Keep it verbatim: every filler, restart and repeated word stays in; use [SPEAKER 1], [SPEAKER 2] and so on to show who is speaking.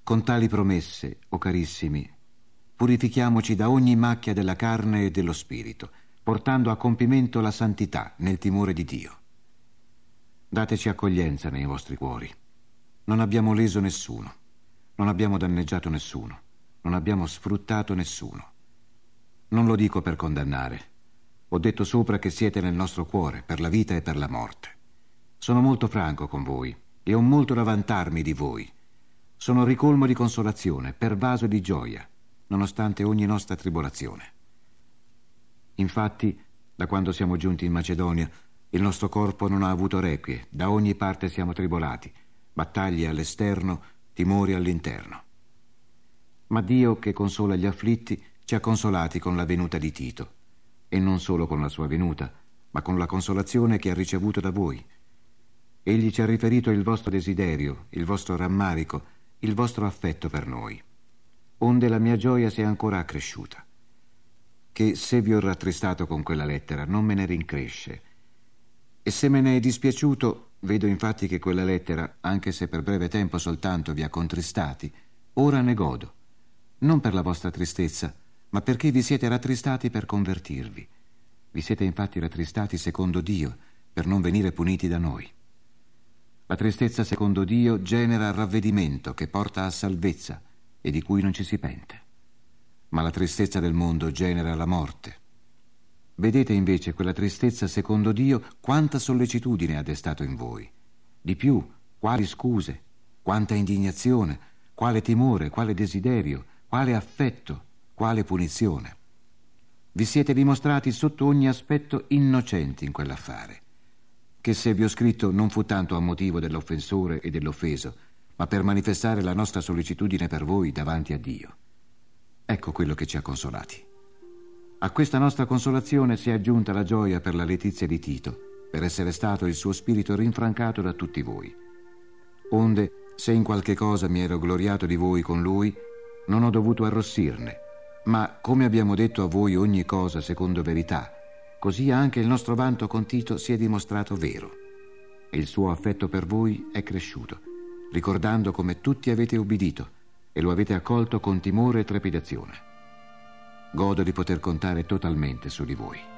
[SPEAKER 1] Con tali promesse, o carissimi, purifichiamoci da ogni macchia della carne e dello spirito, portando a compimento la santità nel timore di Dio. Dateci accoglienza nei vostri cuori. Non abbiamo leso nessuno, non abbiamo danneggiato nessuno, non abbiamo sfruttato nessuno. Non lo dico per condannare. Ho detto sopra che siete nel nostro cuore, per la vita e per la morte. Sono molto franco con voi e ho molto da vantarmi di voi. Sono ricolmo di consolazione, pervaso di gioia, nonostante ogni nostra tribolazione. Infatti, da quando siamo giunti in Macedonia, il nostro corpo non ha avuto requie, da ogni parte siamo tribolati, battaglie all'esterno, timori all'interno. Ma Dio, che consola gli afflitti, ci ha consolati con la venuta di Tito, e non solo con la sua venuta, ma con la consolazione che ha ricevuto da voi. Egli ci ha riferito il vostro desiderio, il vostro rammarico, il vostro affetto per noi, onde la mia gioia sia ancora accresciuta. Che se vi ho rattristato con quella lettera non me ne rincresce, e se me ne è dispiaciuto, vedo infatti che quella lettera, anche se per breve tempo soltanto vi ha contristati, ora ne godo, non per la vostra tristezza, ma perché vi siete rattristati per convertirvi. Vi siete infatti rattristati secondo Dio, per non venire puniti da noi. La tristezza secondo Dio genera ravvedimento che porta a salvezza e di cui non ci si pente. Ma la tristezza del mondo genera la morte. Vedete invece quella tristezza secondo Dio quanta sollecitudine ha destato in voi. Di più, quali scuse, quanta indignazione, quale timore, quale desiderio, quale affetto, quale punizione. Vi siete dimostrati sotto ogni aspetto innocenti in quell'affare, che se vi ho scritto non fu tanto a motivo dell'offensore e dell'offeso, ma per manifestare la nostra sollecitudine per voi davanti a Dio. Ecco quello che ci ha consolati. A questa nostra consolazione si è aggiunta la gioia per la letizia di Tito, per essere stato il suo spirito rinfrancato da tutti voi. Onde, se in qualche cosa mi ero gloriato di voi con lui, non ho dovuto arrossirne, ma come abbiamo detto a voi ogni cosa secondo verità, così anche il nostro vanto con Tito si è dimostrato vero, e il suo affetto per voi è cresciuto, ricordando come tutti avete ubbidito e lo avete accolto con timore e trepidazione. Godo di poter contare totalmente su di voi.